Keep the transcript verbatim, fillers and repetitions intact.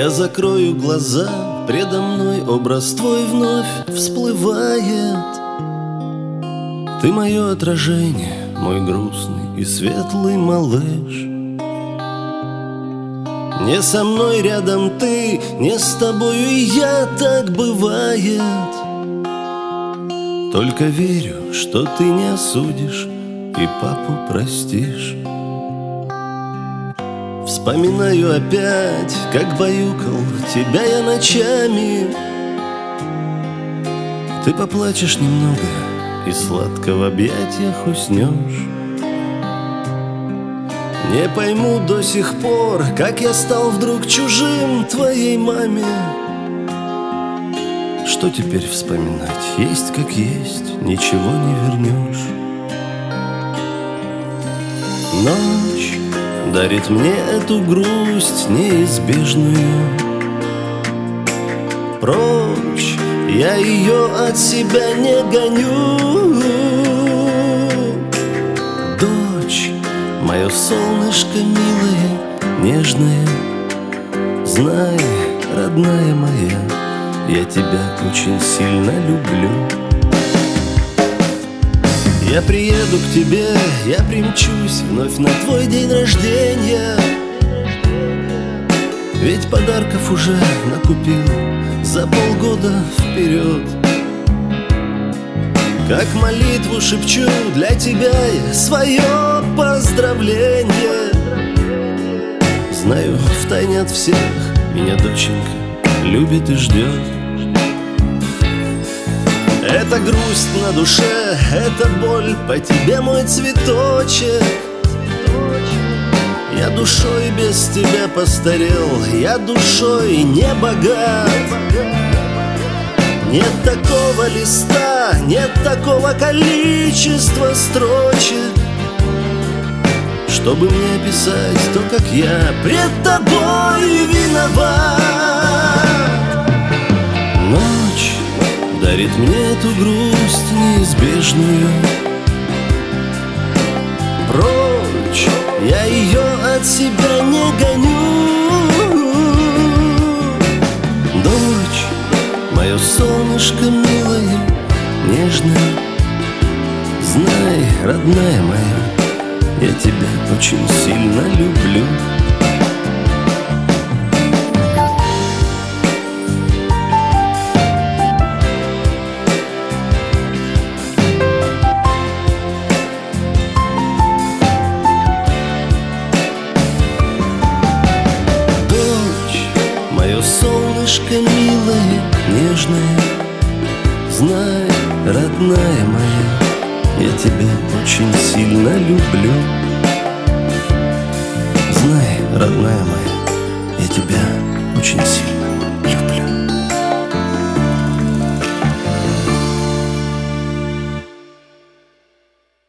Я закрою глаза, предо мной образ твой вновь всплывает. Ты мое отражение, мой грустный и светлый малыш. Не со мной рядом ты, не с тобою и я, так бывает. Только верю, что ты не осудишь и папу простишь. Вспоминаю опять, как баюкал тебя я ночами. Ты поплачешь немного и сладко в объятиях уснешь. Не пойму до сих пор, как я стал вдруг чужим твоей маме. Что теперь вспоминать? Есть как есть, ничего не вернешь. Ночь дарит мне эту грусть неизбежную. Прочь, я ее от себя не гоню. Дочь, мое солнышко милое, нежное, знай, родная моя, я тебя очень сильно люблю. Я приеду к тебе, я примчусь вновь на твой день рождения. Ведь подарков уже накупил за полгода вперед. Как молитву шепчу для тебя я свое поздравление. Знаю, втайне от всех меня доченька любит и ждет. Это грусть на душе, это боль по тебе, мой цветочек. Я душой без тебя постарел, я душой не богат. Нет такого листа, нет такого количества строчек, чтобы мне описать то, как я пред тобой виноват. Ночь дарит мне эту грусть неизбежную. Прочь, я ее от себя не гоню. Дочь, мое солнышко милое, нежное, знай, родная моя, я тебя очень сильно люблю. Мое солнышко милое, нежное, знай, родная моя, я тебя очень сильно люблю. Знай, родная моя, я тебя очень сильно люблю.